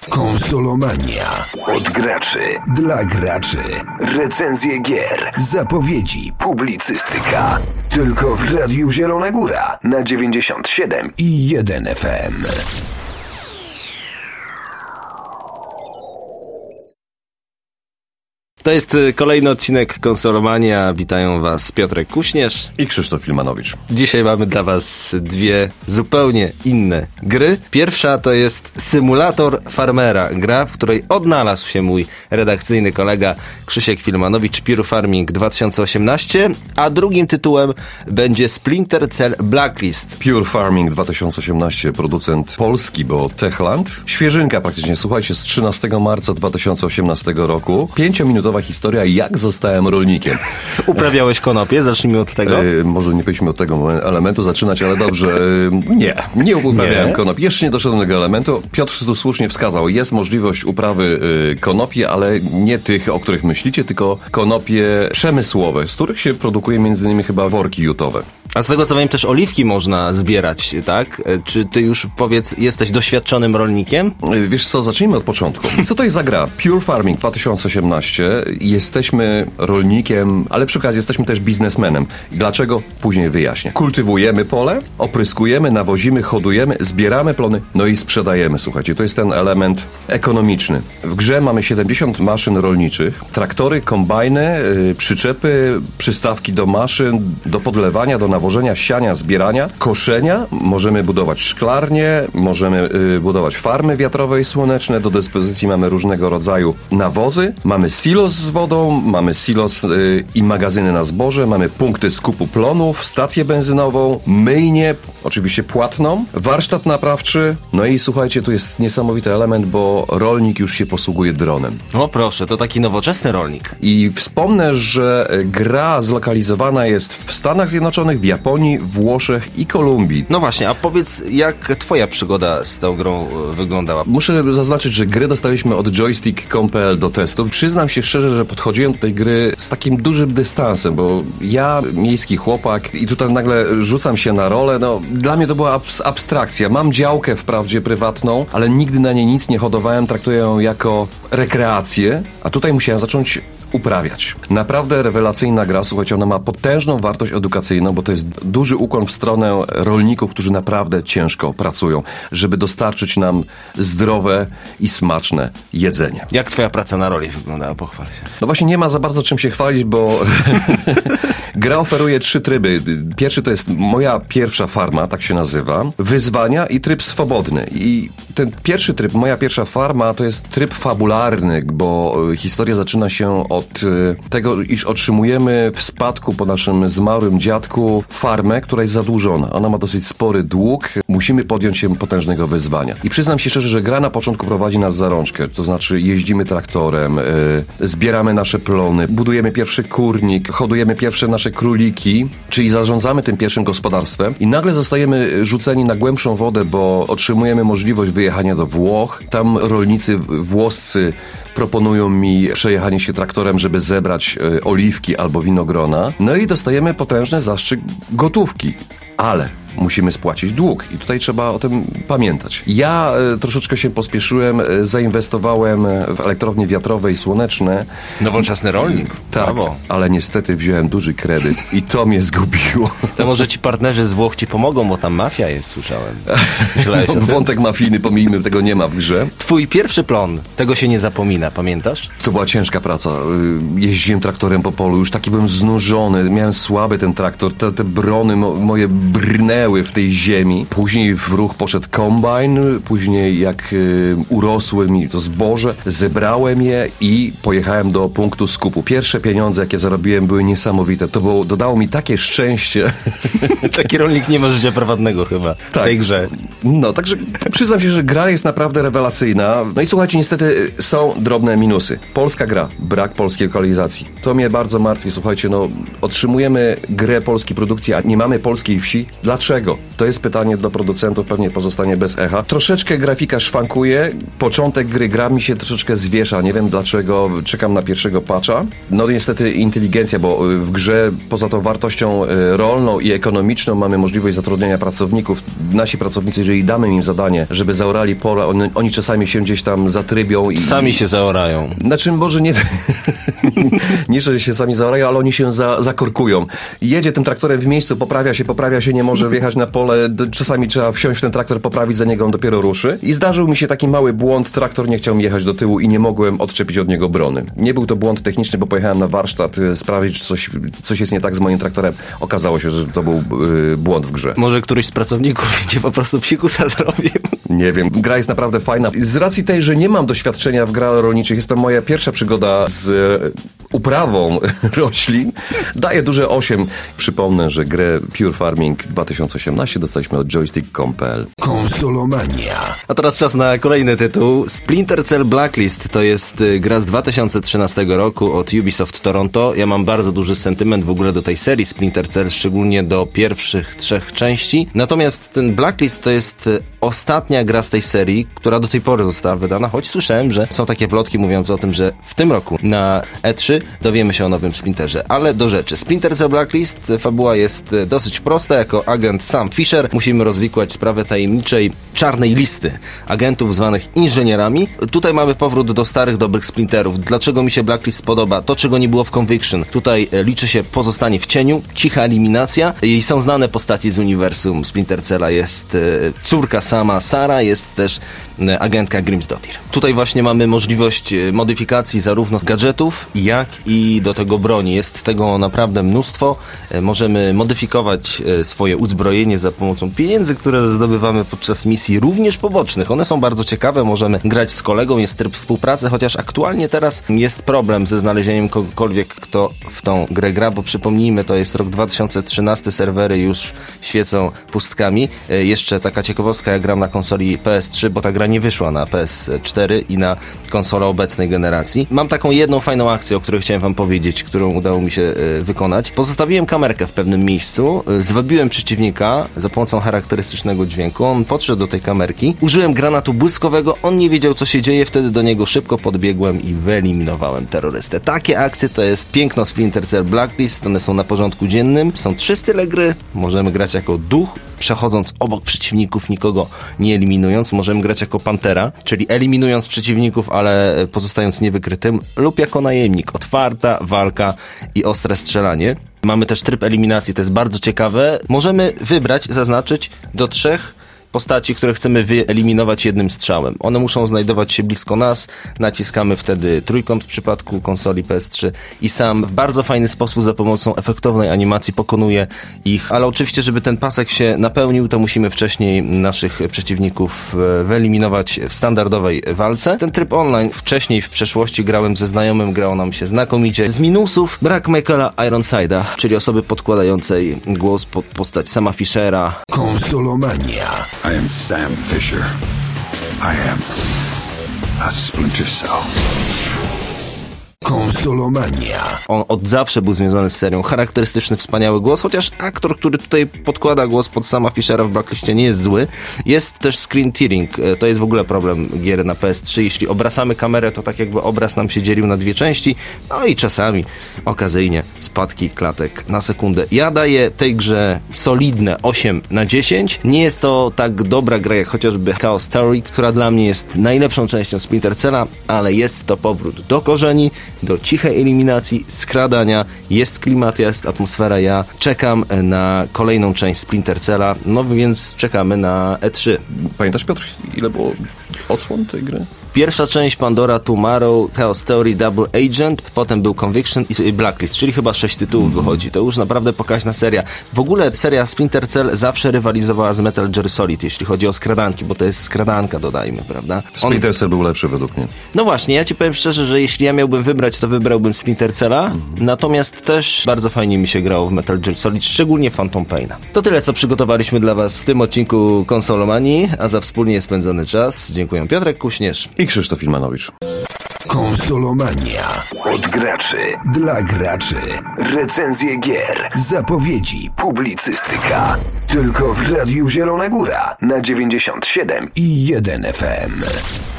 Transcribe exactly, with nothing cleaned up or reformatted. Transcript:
Konsolomania. Od graczy dla graczy. Recenzje gier, zapowiedzi, publicystyka. Tylko w Radiu Zielona Góra na dziewięćdziesiąt siedem i jeden F M. To jest kolejny odcinek Konsolomania. Witają Was Piotrek Kuśnierz i Krzysztof Filmanowicz. Dzisiaj mamy dla Was dwie zupełnie inne gry. Pierwsza to jest Symulator Farmera, gra, w której odnalazł się mój redakcyjny kolega Krzysiek Filmanowicz, Pure Farming dwa tysiące osiemnaście, a drugim tytułem będzie Splinter Cell Blacklist. Pure Farming dwa tysiące osiemnaście, producent polski, bo Techland. Świeżynka praktycznie, słuchajcie, z trzynastego marca dwa tysiące osiemnastego roku. Pięciominutowa historia, jak zostałem rolnikiem. Uprawiałeś konopie? Zacznijmy od tego. E, może nie powinniśmy od tego elementu zaczynać, ale dobrze. E, nie, nie uprawiałem nie? konopi. Jeszcze nie doszedłem do tego elementu. Piotr tu słusznie wskazał, jest możliwość uprawy e, konopi, ale nie tych, o których myślicie, tylko konopie przemysłowe, z których się produkuje między innymi chyba worki jutowe. A z tego co wiem, też oliwki można zbierać, tak? Czy ty już, powiedz, jesteś doświadczonym rolnikiem? Wiesz co, zacznijmy od początku. Co to jest za gra? Pure Farming dwa tysiące osiemnaście. Jesteśmy rolnikiem, ale przy okazji jesteśmy też biznesmenem. Dlaczego? Później wyjaśnię. Kultywujemy pole, opryskujemy, nawozimy, hodujemy, zbieramy plony, no i sprzedajemy. Słuchajcie, to jest ten element ekonomiczny. W grze mamy siedemdziesiąt maszyn rolniczych, traktory, kombajny, yy, przyczepy, przystawki do maszyn, do podlewania, do nawożenia, siania, zbierania, koszenia. Możemy budować szklarnie, możemy yy, budować farmy wiatrowe i słoneczne. Do dyspozycji mamy różnego rodzaju nawozy, mamy silos z wodą, mamy silos yy, i magazyny na zboże, mamy punkty skupu plonów, stację benzynową, myjnię, oczywiście płatną, warsztat naprawczy, no i słuchajcie, tu jest niesamowity element, bo rolnik już się posługuje dronem. O proszę, to taki nowoczesny rolnik. I wspomnę, że gra zlokalizowana jest w Stanach Zjednoczonych, w Japonii, Włoszech i Kolumbii. No właśnie, a powiedz, jak twoja przygoda z tą grą wyglądała? Muszę zaznaczyć, że gry dostaliśmy od joystick kropka com kropka p l do testów. Przyznam się szczerze, że podchodziłem do tej gry z takim dużym dystansem, bo ja, miejski chłopak, i tutaj nagle rzucam się na rolę, no dla mnie to była abs- abstrakcja. Mam działkę wprawdzie prywatną, ale nigdy na niej nic nie hodowałem, traktuję ją jako rekreację, a tutaj musiałem zacząć uprawiać. Naprawdę rewelacyjna gra, słuchajcie, ona ma potężną wartość edukacyjną, bo to jest duży ukłon w stronę rolników, którzy naprawdę ciężko pracują, żeby dostarczyć nam zdrowe i smaczne jedzenie. Jak twoja praca na roli wyglądała? Pochwal się. No właśnie nie ma za bardzo czym się chwalić, bo gra oferuje trzy tryby. Pierwszy to jest moja pierwsza farma, tak się nazywa, wyzwania i tryb swobodny. I ten pierwszy tryb, moja pierwsza farma, to jest tryb fabularny, bo historia zaczyna się od tego, iż otrzymujemy w spadku po naszym zmarłym dziadku farmę, która jest zadłużona. Ona ma dosyć spory dług. Musimy podjąć się potężnego wyzwania. I przyznam się szczerze, że gra na początku prowadzi nas za rączkę. To znaczy jeździmy traktorem, yy, zbieramy nasze plony, budujemy pierwszy kurnik, hodujemy pierwsze nasze króliki, czyli zarządzamy tym pierwszym gospodarstwem i nagle zostajemy rzuceni na głębszą wodę, bo otrzymujemy możliwość wyjechania do Włoch. Tam rolnicy włoscy proponują mi przejechanie się traktorem, żeby zebrać y, oliwki albo winogrona. No i dostajemy potężny zastrzyk gotówki. Ale musimy spłacić dług i tutaj trzeba o tym pamiętać. Ja y, troszeczkę się pospieszyłem, y, zainwestowałem w elektrownie wiatrowe i słoneczne. Nowoczesny rolnik. Tak, Brawo. Ale niestety wziąłem duży kredyt i to mnie zgubiło. To może ci partnerzy z Włoch ci pomogą, bo tam mafia jest, słyszałem. Myślałeś o tym? Wątek mafijny, pomijmy, tego nie ma w grze. Twój pierwszy plon, tego się nie zapomina, pamiętasz? To była ciężka praca. Jeździłem traktorem po polu, już taki byłem znużony, miałem słaby ten traktor, te, te brony mo- moje brnęły w tej ziemi. Później w ruch poszedł kombajn, później jak y, urosły mi to zboże, zebrałem je i pojechałem do punktu skupu. Pierwsze pieniądze, jakie zarobiłem, były niesamowite. To było, dodało mi takie szczęście. Taki rolnik nie ma życia prywatnego chyba w tak. tej grze. No, także przyznam się, że gra jest naprawdę rewelacyjna. No i słuchajcie, niestety są drobne minusy. Polska gra, brak polskiej lokalizacji. To mnie bardzo martwi. Słuchajcie, no otrzymujemy grę polskiej produkcji, a nie mamy polskiej wsi. Dlaczego? dlaczego? To jest pytanie do producentów, pewnie pozostanie bez echa. Troszeczkę grafika szwankuje, początek gry, gra mi się troszeczkę zwiesza, nie wiem dlaczego, czekam na pierwszego patcha. No niestety inteligencja, bo w grze poza tą wartością rolną i ekonomiczną mamy możliwość zatrudnienia pracowników. Nasi pracownicy, jeżeli damy im zadanie, żeby zaorali pole, oni, oni czasami się gdzieś tam zatrybią i... Sami się zaorają. Znaczy może nie... nie, że się sami zaorają, ale oni się za, zakorkują. Jedzie tym traktorem w miejscu, poprawia się, poprawia się, nie może wjechać na pole. Czasami trzeba wsiąść w ten traktor, poprawić za niego, on dopiero ruszy. I zdarzył mi się taki mały błąd, traktor nie chciał mi jechać do tyłu i nie mogłem odczepić od niego brony. Nie był to błąd techniczny, bo pojechałem na warsztat sprawdzić, czy coś, coś jest nie tak z moim traktorem. Okazało się, że to był yy, błąd w grze. Może któryś z pracowników cię po prostu psikusa zrobił. Nie wiem. Gra jest naprawdę fajna. Z racji tej, że nie mam doświadczenia w grach rolniczych, jest to moja pierwsza przygoda z e, uprawą roślin, daję duże osiem. Przypomnę, że grę Pure Farming dwa tysiące osiemnaście dostaliśmy od joystick kropka com kropka p l. Konsolomania. A teraz czas na kolejny tytuł. Splinter Cell Blacklist to jest gra z dwa tysiące trzynastego roku od Ubisoft Toronto. Ja mam bardzo duży sentyment w ogóle do tej serii Splinter Cell, szczególnie do pierwszych trzech części. Natomiast ten Blacklist to jest ostatnia gra z tej serii, która do tej pory została wydana, choć słyszałem, że są takie plotki mówiące o tym, że w tym roku na E trzy dowiemy się o nowym Splinterze. Ale do rzeczy. Splinter Cell Blacklist, fabuła jest dosyć prosta. Jako agent Sam Fisher musimy rozwikłać sprawę tajemniczej czarnej listy agentów zwanych inżynierami. Tutaj mamy powrót do starych, dobrych Splinterów. Dlaczego mi się Blacklist podoba? To, czego nie było w Conviction. Tutaj liczy się pozostanie w cieniu, cicha eliminacja i są znane postaci z uniwersum Splinter Cella. Jest córka Sama, Sara, jest też agentka Grimsdottir. Tutaj właśnie mamy możliwość modyfikacji zarówno gadżetów, jak i do tego broni. Jest tego naprawdę mnóstwo. Możemy modyfikować swoje uzbrojenie za pomocą pieniędzy, które zdobywamy podczas misji, również pobocznych. One są bardzo ciekawe, możemy grać z kolegą, jest tryb współpracy, chociaż aktualnie teraz jest problem ze znalezieniem kogokolwiek, kto w tą grę gra, bo przypomnijmy, to jest rok dwa tysiące trzynasty, serwery już świecą pustkami. Jeszcze taka ciekawostka, ja gram na konsoli P S trzy, bo ta gra nie wyszła na P S cztery i na konsolę obecnej generacji. Mam taką jedną fajną akcję, o której chciałem wam powiedzieć, którą udało mi się y, wykonać. Pozostawiłem kamerkę w pewnym miejscu, y, zwabiłem przeciwnika za pomocą charakterystycznego dźwięku, on podszedł do tej kamerki, użyłem granatu błyskowego, on nie wiedział, co się dzieje, wtedy do niego szybko podbiegłem i wyeliminowałem terrorystę. Takie akcje to jest piękno Splinter Cell Blacklist, one są na porządku dziennym, są trzy style gry, możemy grać jako duch, przechodząc obok przeciwników, nikogo nie eliminując, możemy grać jako Pantera, czyli eliminując przeciwników, ale pozostając niewykrytym, lub jako najemnik. Otwarta walka i ostre strzelanie. Mamy też tryb eliminacji, to jest bardzo ciekawe. Możemy wybrać, zaznaczyć do trzech postaci, które chcemy wyeliminować jednym strzałem. One muszą znajdować się blisko nas, naciskamy wtedy trójkąt w przypadku konsoli P S trzy i sam w bardzo fajny sposób za pomocą efektownej animacji pokonuje ich, ale oczywiście, żeby ten pasek się napełnił, to musimy wcześniej naszych przeciwników wyeliminować w standardowej walce. Ten tryb online wcześniej w przeszłości grałem ze znajomym, grało nam się znakomicie. Z minusów brak Michaela Ironside'a, czyli osoby podkładającej głos pod postać Sama Fishera. Konsolomania. I am Sam Fisher. I am a Splinter Cell. Konsolomania. On od zawsze był związany z serią. Charakterystyczny, wspaniały głos, chociaż aktor, który tutaj podkłada głos pod Sama Fishera w Blacklistie, nie jest zły. Jest też screen tearing. To jest w ogóle problem gier na P S trzy. Jeśli obracamy kamerę, to tak jakby obraz nam się dzielił na dwie części. No i czasami okazyjnie spadki klatek na sekundę. Ja daję tej grze solidne osiem na dziesięć. Nie jest to tak dobra gra jak chociażby Chaos Theory, która dla mnie jest najlepszą częścią Splinter Cella, ale jest to powrót do korzeni, do cichej eliminacji, skradania, jest klimat, jest atmosfera. Ja czekam na kolejną część Splinter Cella, no więc czekamy na E trzy. Pamiętasz, Piotr, ile było odsłon tej gry? Pierwsza część Pandora Tomorrow, Chaos Theory, Double Agent, potem był Conviction i Blacklist, czyli chyba sześć tytułów wychodzi. To już naprawdę pokaźna seria. W ogóle seria Splinter Cell zawsze rywalizowała z Metal Gear Solid, jeśli chodzi o skradanki, bo to jest skradanka, dodajmy, prawda? On... Splinter Cell był lepszy według mnie. No właśnie, ja ci powiem szczerze, że jeśli ja miałbym wybrać, to wybrałbym Splinter Cella, mhm. Natomiast też bardzo fajnie mi się grało w Metal Gear Solid, szczególnie Phantom Paina. To tyle, co przygotowaliśmy dla was w tym odcinku Konsolomanii, a za wspólnie spędzony czas dziękuję Piotrek Kuśnierz i Krzysztof Filmanowicz. Konsolomania. Od graczy dla graczy. Recenzje gier, zapowiedzi, publicystyka. Tylko w Radiu Zielona Góra na dziewięćdziesiąt siedem i jeden F M.